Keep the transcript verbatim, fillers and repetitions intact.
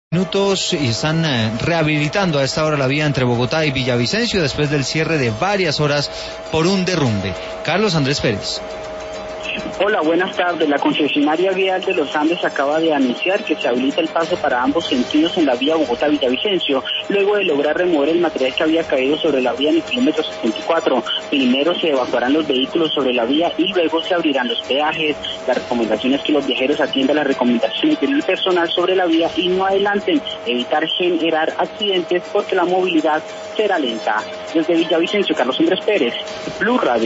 Minutos y están eh, rehabilitando a esta hora la vía entre Bogotá y Villavicencio después del cierre de varias horas por un derrumbe. Carlos Andrés Pérez. Hola, buenas tardes. La concesionaria vial de los Andes acaba de anunciar que se habilita el paso para ambos sentidos en la vía Bogotá-Villavicencio, luego de lograr remover el material que había caído sobre la vía en el kilómetro setenta y cuatro. Primero se evacuarán los vehículos sobre la vía y luego se abrirán los peajes. La recomendación es que los viajeros atiendan las recomendaciones del personal sobre la vía y no adelanten, evitar generar accidentes porque la movilidad será lenta. Desde Villavicencio, Carlos Andrés Pérez, Blue Radio.